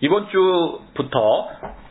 이번 주부터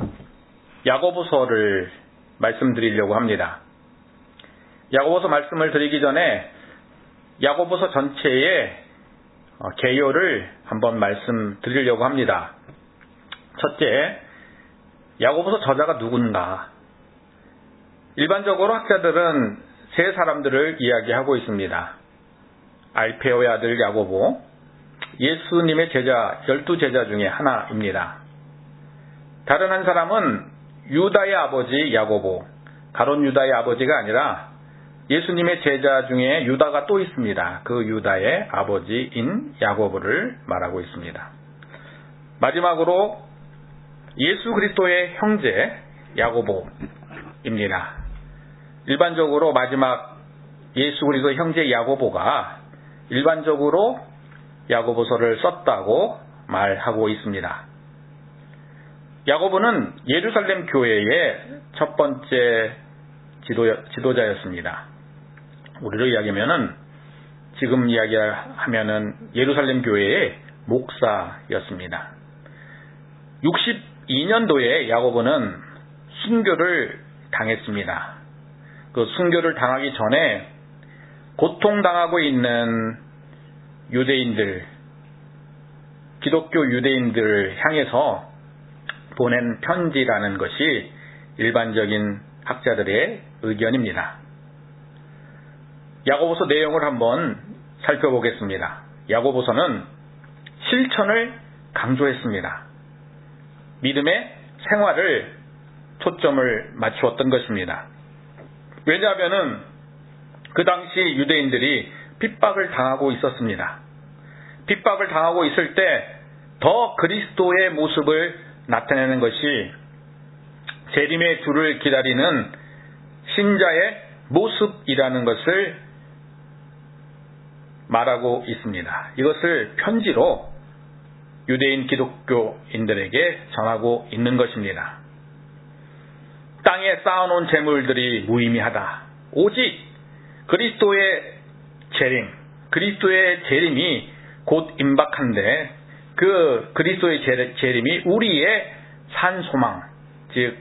야고보서를 말씀드리려고 합니다. 야고보서 말씀을 드리기 전에 야고보서 전체의 개요를 한번 말씀드리려고 합니다. 첫째, 야고보서 저자가 누군가? 일반적으로 학자들은 세 사람들을 이야기하고 있습니다. 알페오의 아들 야고보, 예수님의 제자, 12제자 중에 하나입니다. 다른 한 사람은 유다의 아버지 야고보, 가론 유다의 아버지가 아니라 예수님의 제자 중에 유다가 또 있습니다. 그 유다의 아버지인 야고보를 말하고 있습니다. 마지막으로 예수 그리스도의 형제 야고보입니다. 일반적으로 마지막 예수 그리스도의 형제 야고보가 일반적으로 야고보서를 썼다고 말하고 있습니다. 야고보는 예루살렘 교회의 첫 번째 지도자였습니다. 우리로 이야기하면은 지금 이야기하면은 예루살렘 교회의 목사였습니다. 62년도에 야고보는 순교를 당했습니다. 그 순교를 당하기 전에 고통당하고 있는 유대인들, 기독교 유대인들을 향해서 보낸 편지라는 것이 일반적인 학자들의 의견입니다. 야고보서 내용을 한번 살펴보겠습니다. 야고보서는 실천을 강조했습니다. 믿음의 생활을 초점을 맞추었던 것입니다. 왜냐하면 그 당시 유대인들이 핍박을 당하고 있었습니다. 핍박을 당하고 있을 때 더 그리스도의 모습을 나타내는 것이 재림의 주를 기다리는 신자의 모습이라는 것을 말하고 있습니다. 이것을 편지로 유대인 기독교인들에게 전하고 있는 것입니다. 땅에 쌓아놓은 재물들이 무의미하다. 오직 그리스도의 그리스도의 재림이 곧 임박한데 그 그리스도의 재림이 우리의 산 소망, 즉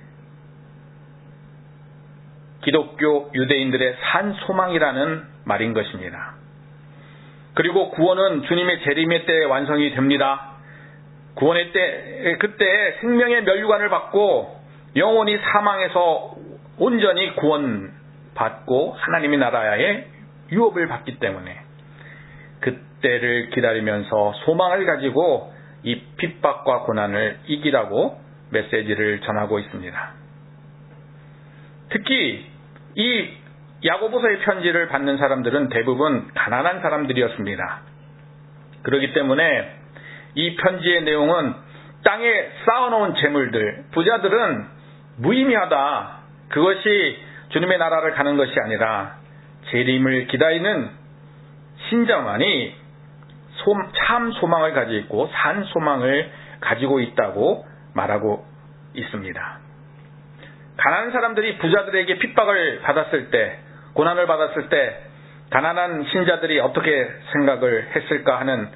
기독교 유대인들의 산 소망이라는 말인 것입니다. 그리고 구원은 주님의 재림의 때에 완성이 됩니다. 구원의 때, 그때 생명의 면류관을 받고 영원히 사망에서 온전히 구원받고 하나님의 나라의 유업을 받기 때문에 그때를 기다리면서 소망을 가지고 이 핍박과 고난을 이기라고 메시지를 전하고 있습니다. 특히 이 야고보서의 편지를 받는 사람들은 대부분 가난한 사람들이었습니다. 그렇기 때문에 이 편지의 내용은 땅에 쌓아놓은 재물들, 부자들은 무의미하다. 그것이 주님의 나라를 가는 것이 아니라 재림을 기다리는 신자만이 참 소망을 가지고 있고 산 소망을 가지고 있다고 말하고 있습니다. 가난한 사람들이 부자들에게 핍박을 받았을 때, 고난을 받았을 때 가난한 신자들이 어떻게 생각을 했을까 하는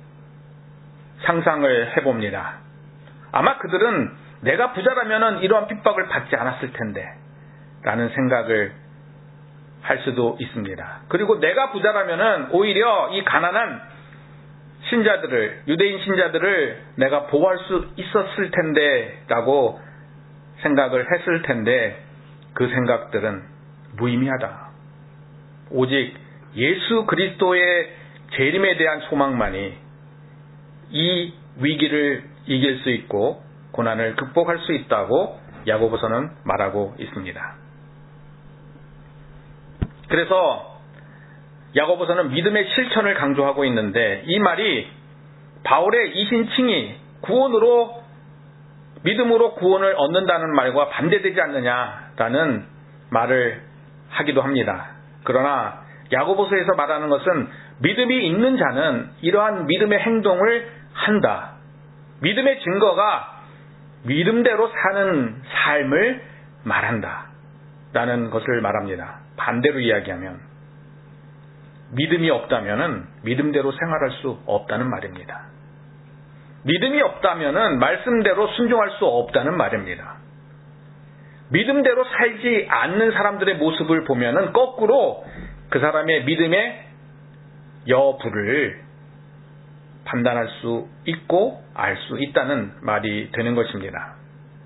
상상을 해봅니다. 아마 그들은 내가 부자라면 이러한 핍박을 받지 않았을 텐데 라는 생각을 할 수도 있습니다. 그리고 내가 부자라면 오히려 이 가난한 신자들을, 유대인 신자들을 내가 보호할 수 있었을 텐데 라고 생각을 했을 텐데 그 생각들은 무의미하다. 오직 예수 그리스도의 재림에 대한 소망만이 이 위기를 이길 수 있고 고난을 극복할 수 있다고 야고보서는 말하고 있습니다. 그래서 야고보서는 믿음의 실천을 강조하고 있는데 이 말이 바울의 이신칭이 믿음으로 구원을 얻는다는 말과 반대되지 않느냐라는 말을 하기도 합니다. 그러나 야고보서에서 말하는 것은 믿음이 있는 자는 이러한 믿음의 행동을 한다. 믿음의 증거가 믿음대로 사는 삶을 말한다. 라는 것을 말합니다. 반대로 이야기하면 믿음이 없다면 믿음대로 생활할 수 없다는 말입니다. 믿음이 없다면은 말씀대로 순종할 수 없다는 말입니다. 믿음대로 살지 않는 사람들의 모습을 보면은 거꾸로 그 사람의 믿음의 여부를 판단할 수 있고 알 수 있다는 말이 되는 것입니다.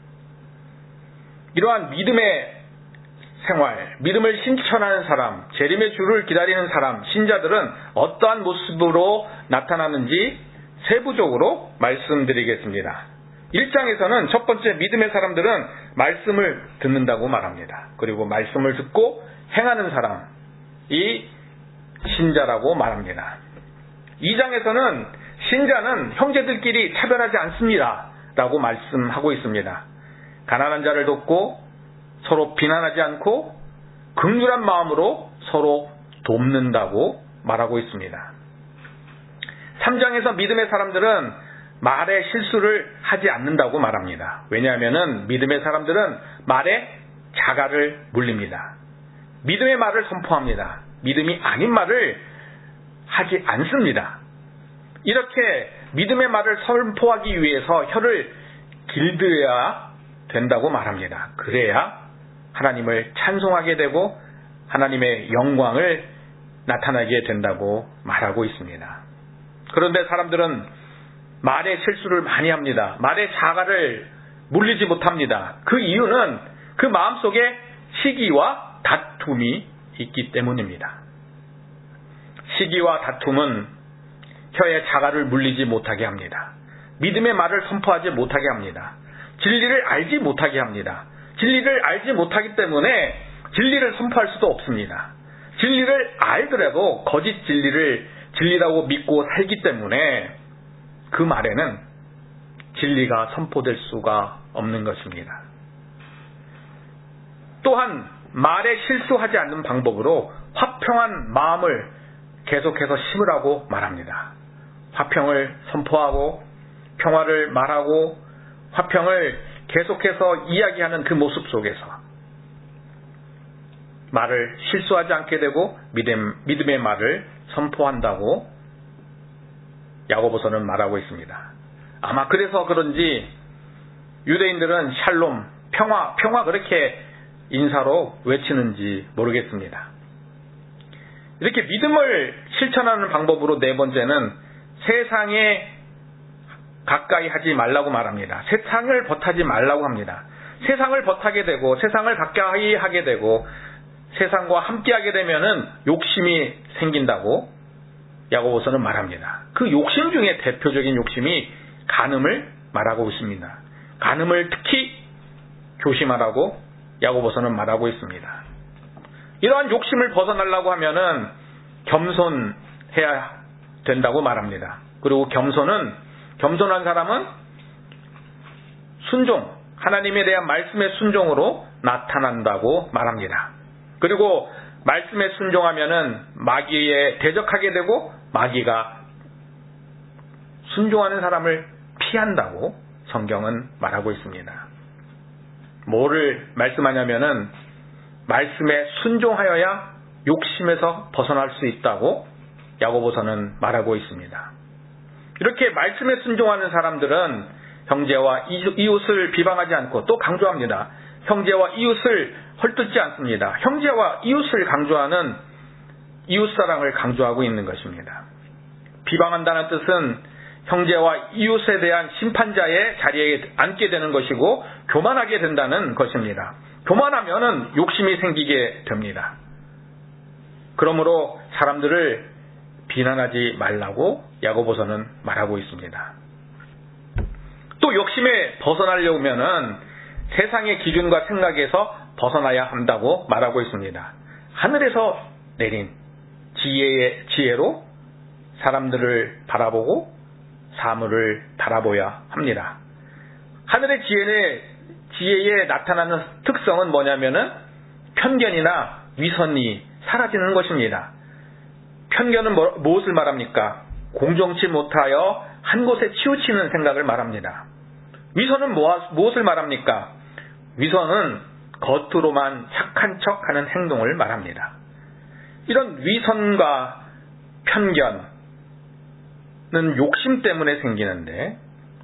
이러한 믿음의 생활, 믿음을 실천하는 사람, 재림의 주를 기다리는 사람, 신자들은 어떠한 모습으로 나타나는지 세부적으로 말씀드리겠습니다. 1장에서는 첫 번째 믿음의 사람들은 말씀을 듣는다고 말합니다. 그리고 말씀을 듣고 행하는 사람이 신자라고 말합니다. 2장에서는 신자는 형제들끼리 차별하지 않습니다 라고 말씀하고 있습니다. 가난한 자를 돕고 서로 비난하지 않고 긍휼한 마음으로 서로 돕는다고 말하고 있습니다. 3장에서 믿음의 사람들은 말에 실수를 하지 않는다고 말합니다. 왜냐하면 믿음의 사람들은 말에 자가를 물립니다. 믿음의 말을 선포합니다. 믿음이 아닌 말을 하지 않습니다. 이렇게 믿음의 말을 선포하기 위해서 혀를 길들여야 된다고 말합니다. 그래야 하나님을 찬송하게 되고 하나님의 영광을 나타나게 된다고 말하고 있습니다. 그런데 사람들은 말에 실수를 많이 합니다. 말에 자가를 물리지 못합니다. 그 이유는 그 마음속에 시기와 다툼이 있기 때문입니다. 시기와 다툼은 혀에 자가를 물리지 못하게 합니다. 믿음의 말을 선포하지 못하게 합니다. 진리를 알지 못하게 합니다. 진리를 알지 못하기 때문에 진리를 선포할 수도 없습니다. 진리를 알더라도 거짓 진리를 진리라고 믿고 살기 때문에 그 말에는 진리가 선포될 수가 없는 것입니다. 또한 말에 실수하지 않는 방법으로 화평한 마음을 계속해서 심으라고 말합니다. 화평을 선포하고 평화를 말하고 화평을 계속해서 이야기하는 그 모습 속에서 말을 실수하지 않게 되고 믿음의 말을 선포한다고 야고보서는 말하고 있습니다. 아마 그래서 그런지 유대인들은 샬롬, 평화 그렇게 인사로 외치는지 모르겠습니다. 이렇게 믿음을 실천하는 방법으로 네 번째는 세상에 가까이 하지 말라고 말합니다. 세상을 벗하지 말라고 합니다. 세상을 벗하게 되고 세상을 가까이 하게 되고 세상과 함께하게 되면은 욕심이 생긴다고 야고보서는 말합니다. 그 욕심 중에 대표적인 욕심이 간음을 말하고 있습니다. 간음을 특히 조심하라고 야고보서는 말하고 있습니다. 이러한 욕심을 벗어나려고 하면은 겸손해야 된다고 말합니다. 그리고 겸손한 사람은 순종, 하나님에 대한 말씀의 순종으로 나타난다고 말합니다. 그리고 말씀에 순종하면은 마귀에 대적하게 되고 마귀가 순종하는 사람을 피한다고 성경은 말하고 있습니다. 뭐를 말씀하냐면은 말씀에 순종하여야 욕심에서 벗어날 수 있다고 야고보서는 말하고 있습니다. 이렇게 말씀에 순종하는 사람들은 형제와 이웃을 비방하지 않고 또 강조합니다. 형제와 이웃을 헐뜯지 않습니다. 형제와 이웃을 강조하는 이웃사랑을 강조하고 있는 것입니다. 비방한다는 뜻은 형제와 이웃에 대한 심판자의 자리에 앉게 되는 것이고 교만하게 된다는 것입니다. 교만하면은 욕심이 생기게 됩니다. 그러므로 사람들을 비난하지 말라고 야고보서는 말하고 있습니다. 또 욕심에 벗어나려면은 세상의 기준과 생각에서 벗어나야 한다고 말하고 있습니다. 하늘에서 내린 지혜로 사람들을 바라보고 사물을 바라보아야 합니다. 하늘의 지혜에 나타나는 특성은 뭐냐면은 편견이나 위선이 사라지는 것입니다. 편견은 무엇을 말합니까? 공정치 못하여 한 곳에 치우치는 생각을 말합니다. 위선은 무엇을 말합니까? 위선은 겉으로만 착한 척하는 행동을 말합니다. 이런 위선과 편견은 욕심 때문에 생기는데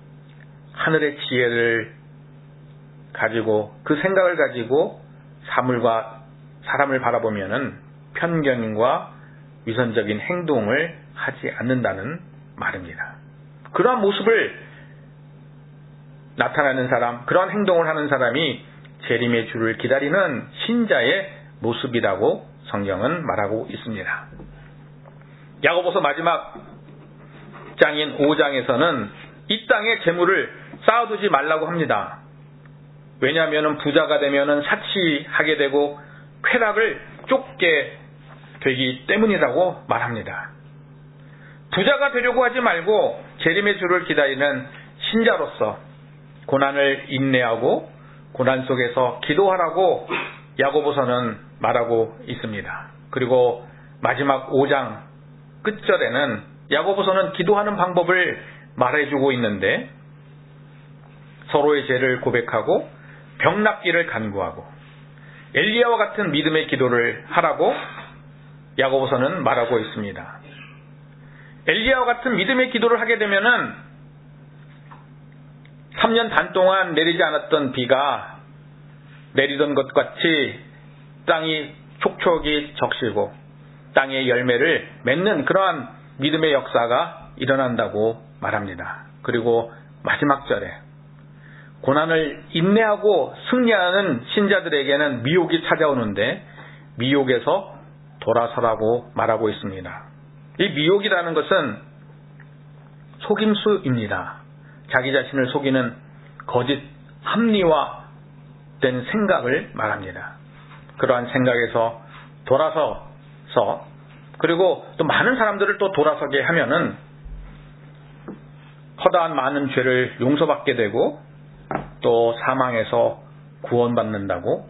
하늘의 지혜를 가지고 그 생각을 가지고 사람을 바라보면은 편견과 위선적인 행동을 하지 않는다는 말입니다. 그러한 모습을 나타나는 사람, 그러한 행동을 하는 사람이 재림의 주를 기다리는 신자의 모습이라고 성경은 말하고 있습니다. 야고보서 마지막 장인 5장에서는 이 땅의 재물을 쌓아두지 말라고 합니다. 왜냐하면 부자가 되면 사치하게 되고 쾌락을 쫓게 되기 때문이라고 말합니다. 부자가 되려고 하지 말고 재림의 주를 기다리는 신자로서 고난을 인내하고 고난 속에서 기도하라고 야고보서는 말하고 있습니다. 그리고 마지막 5장 끝절에는 야고보서는 기도하는 방법을 말해주고 있는데 서로의 죄를 고백하고 병 낫기를 간구하고 엘리야와 같은 믿음의 기도를 하라고 야고보서는 말하고 있습니다. 엘리야와 같은 믿음의 기도를 하게 되면은 3년 반 동안 내리지 않았던 비가 내리던 것 같이 땅이 촉촉이 적시고 땅의 열매를 맺는 그러한 믿음의 역사가 일어난다고 말합니다. 그리고 마지막 절에 고난을 인내하고 승리하는 신자들에게는 미혹이 찾아오는데 미혹에서 돌아서라고 말하고 있습니다. 이 미혹이라는 것은 속임수입니다. 자기 자신을 속이는 거짓 합리화된 생각을 말합니다. 그러한 생각에서 돌아서서 그리고 또 많은 사람들을 또 돌아서게 하면은 허다한 많은 죄를 용서받게 되고 또 사망에서 구원받는다고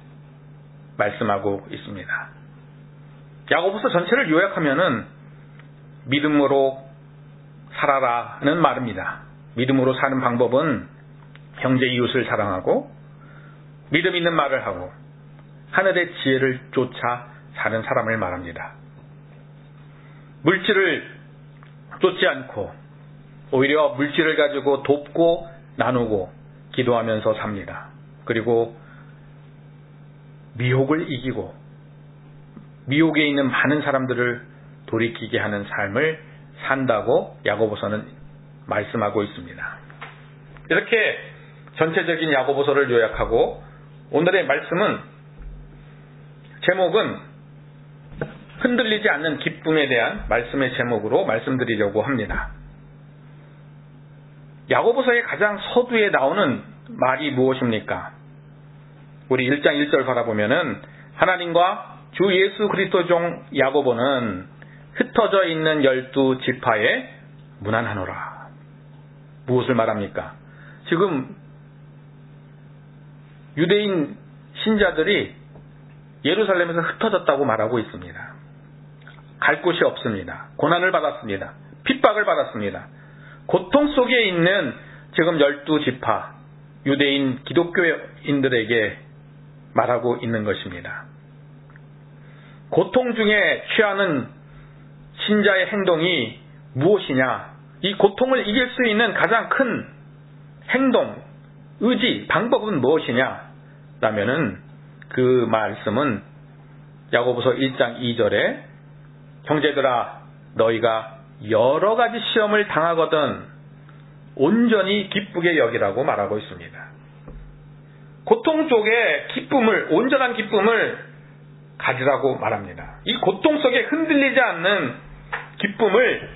말씀하고 있습니다. 야고보서 전체를 요약하면은 믿음으로 살아라는 말입니다. 믿음으로 사는 방법은 형제 이웃을 사랑하고 믿음 있는 말을 하고 하늘의 지혜를 쫓아 사는 사람을 말합니다. 물질을 쫓지 않고 오히려 물질을 가지고 돕고 나누고 기도하면서 삽니다. 그리고 미혹을 이기고 미혹에 있는 많은 사람들을 돌이키게 하는 삶을 산다고 야고보서는 말씀하고 있습니다. 이렇게 전체적인 야고보서를 요약하고 오늘의 말씀은 제목은 흔들리지 않는 기쁨에 대한 말씀의 제목으로 말씀드리려고 합니다. 야고보서의 가장 서두에 나오는 말이 무엇입니까? 우리 1장 1절 바라보면은 하나님과 주 예수 그리스도 종 야고보는 흩어져 있는 12지파에 무난하노라. 무엇을 말합니까? 지금 유대인 신자들이 예루살렘에서 흩어졌다고 말하고 있습니다. 갈 곳이 없습니다. 고난을 받았습니다. 핍박을 받았습니다. 고통 속에 있는 지금 12지파 유대인 기독교인들에게 말하고 있는 것입니다. 고통 중에 취하는 신자의 행동이 무엇이냐? 이 고통을 이길 수 있는 가장 큰 행동, 의지, 방법은 무엇이냐? 라면은 그 말씀은 야고보서 1장 2절에 형제들아 너희가 여러 가지 시험을 당하거든 온전히 기쁘게 여기라고 말하고 있습니다. 고통 속에 기쁨을, 온전한 기쁨을 가지라고 말합니다. 이 고통 속에 흔들리지 않는 기쁨을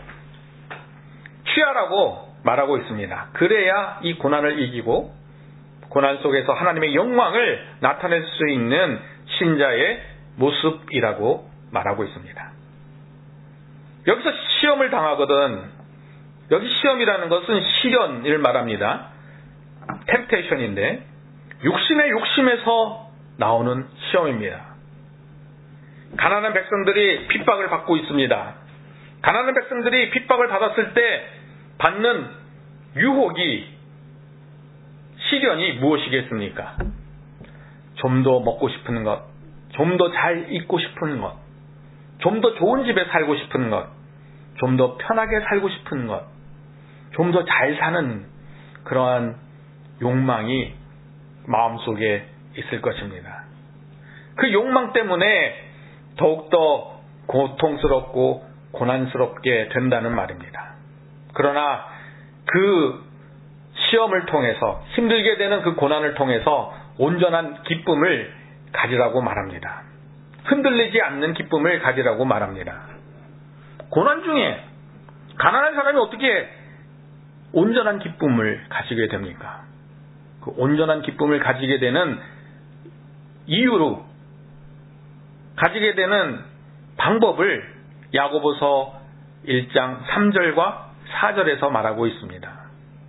취하라고 말하고 있습니다. 그래야 이 고난을 이기고 고난 속에서 하나님의 영광을 나타낼 수 있는 신자의 모습이라고 말하고 있습니다. 여기서 시험을 당하거든, 여기 시험이라는 것은 시련을 말합니다. 템테이션인데 육신의 욕심에서 나오는 시험입니다. 가난한 백성들이 핍박을 받고 있습니다. 가난한 백성들이 핍박을 받았을 때 받는 유혹이, 시련이 무엇이겠습니까? 좀 더 먹고 싶은 것, 좀 더 잘 입고 싶은 것, 좀 더 좋은 집에 살고 싶은 것, 좀 더 편하게 살고 싶은 것, 좀 더 잘 사는 그러한 욕망이 마음속에 있을 것입니다. 그 욕망 때문에 더욱더 고통스럽고 고난스럽게 된다는 말입니다. 그러나 그 시험을 통해서, 힘들게 되는 그 고난을 통해서 온전한 기쁨을 가지라고 말합니다. 흔들리지 않는 기쁨을 가지라고 말합니다. 고난 중에 가난한 사람이 어떻게 온전한 기쁨을 가지게 됩니까? 그 온전한 기쁨을 가지게 되는 이유로, 가지게 되는 방법을 야고보서 1장 3절과 4절에서 말하고 있습니다.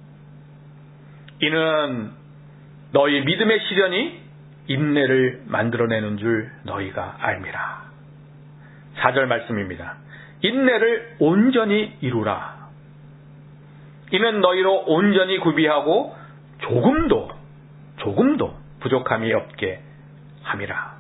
이는 너희 믿음의 시련이 인내를 만들어내는 줄 너희가 알미라. 4절 말씀입니다. 인내를 온전히 이루라. 이는 너희로 온전히 구비하고 조금도 부족함이 없게 함이라.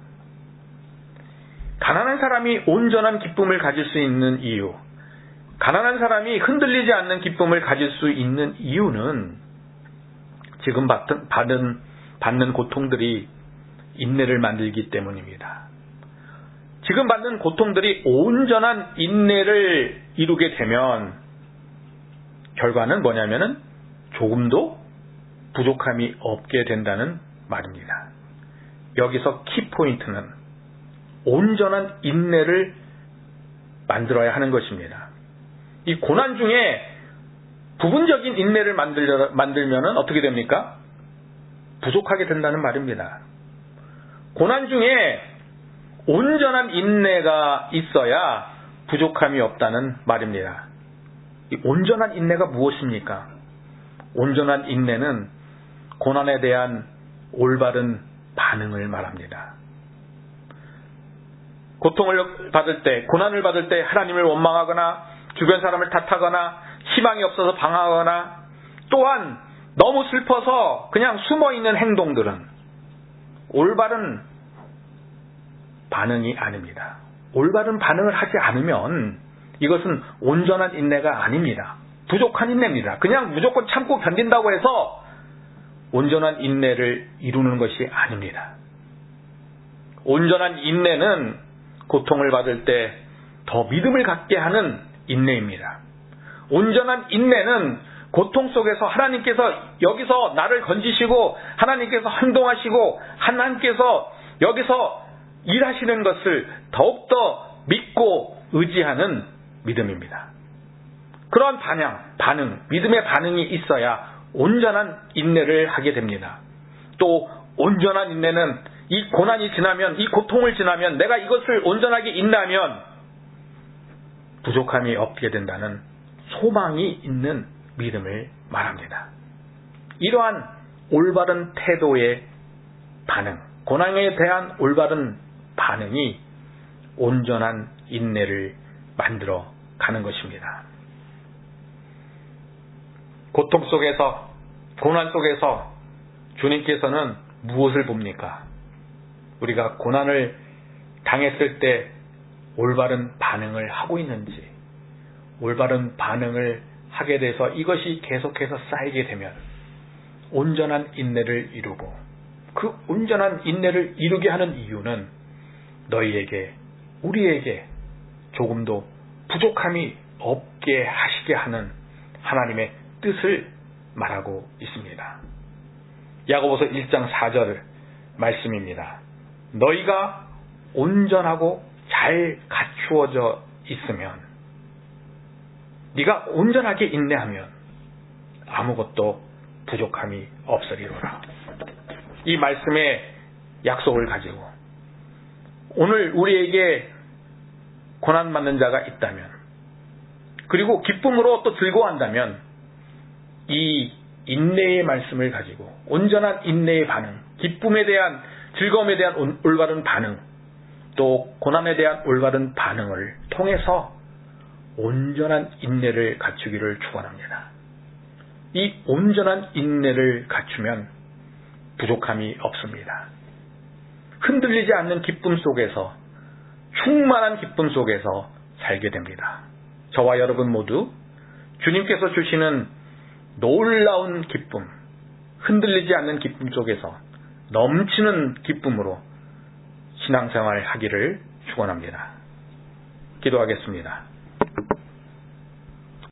가난한 사람이 온전한 기쁨을 가질 수 있는 이유, 가난한 사람이 흔들리지 않는 기쁨을 가질 수 있는 이유는 지금 받는 고통들이 인내를 만들기 때문입니다. 지금 받는 고통들이 온전한 인내를 이루게 되면 결과는 뭐냐면은 조금도 부족함이 없게 된다는 말입니다. 여기서 키포인트는 온전한 인내를 만들어야 하는 것입니다. 이 고난 중에 부분적인 인내를 만들면 어떻게 됩니까? 부족하게 된다는 말입니다. 고난 중에 온전한 인내가 있어야 부족함이 없다는 말입니다. 이 온전한 인내가 무엇입니까? 온전한 인내는 고난에 대한 올바른 반응을 말합니다. 고통을 받을 때, 고난을 받을 때 하나님을 원망하거나 주변 사람을 탓하거나 희망이 없어서 방황하거나 또한 너무 슬퍼서 그냥 숨어있는 행동들은 올바른 반응이 아닙니다. 올바른 반응을 하지 않으면 이것은 온전한 인내가 아닙니다. 부족한 인내입니다. 그냥 무조건 참고 견딘다고 해서 온전한 인내를 이루는 것이 아닙니다. 온전한 인내는 고통을 받을 때 더 믿음을 갖게 하는 인내입니다. 온전한 인내는 고통 속에서 하나님께서 여기서 나를 건지시고 하나님께서 행동하시고 하나님께서 여기서 일하시는 것을 더욱더 믿고 의지하는 믿음입니다. 그러한 반응, 믿음의 반응이 있어야 온전한 인내를 하게 됩니다. 또 온전한 인내는 이 고난이 지나면, 이 고통을 지나면 내가 이것을 온전하게 인내하면 부족함이 없게 된다는 소망이 있는 믿음을 말합니다. 이러한 올바른 태도의 반응, 고난에 대한 올바른 반응이 온전한 인내를 만들어 가는 것입니다. 고통 속에서, 고난 속에서 주님께서는 무엇을 봅니까? 우리가 고난을 당했을 때 올바른 반응을 하고 있는지, 올바른 반응을 하게 돼서 이것이 계속해서 쌓이게 되면 온전한 인내를 이루고, 그 온전한 인내를 이루게 하는 이유는 너희에게, 우리에게 조금도 부족함이 없게 하시게 하는 하나님의 뜻을 말하고 있습니다. 야고보서 1장 4절 말씀입니다. 너희가 온전하고 잘 갖추어져 있으면, 네가 온전하게 인내하면 아무것도 부족함이 없으리로라. 이 말씀의 약속을 가지고 오늘 우리에게 고난받는 자가 있다면, 그리고 기쁨으로 또 즐거워한다면 이 인내의 말씀을 가지고 온전한 인내의 반응, 기쁨에 대한, 즐거움에 대한 올바른 반응, 또 고난에 대한 올바른 반응을 통해서 온전한 인내를 갖추기를 축원합니다. 이 온전한 인내를 갖추면 부족함이 없습니다. 흔들리지 않는 기쁨 속에서, 충만한 기쁨 속에서 살게 됩니다. 저와 여러분 모두 주님께서 주시는 놀라운 기쁨, 흔들리지 않는 기쁨 속에서 넘치는 기쁨으로 신앙생활 하기를 축원합니다. 기도하겠습니다.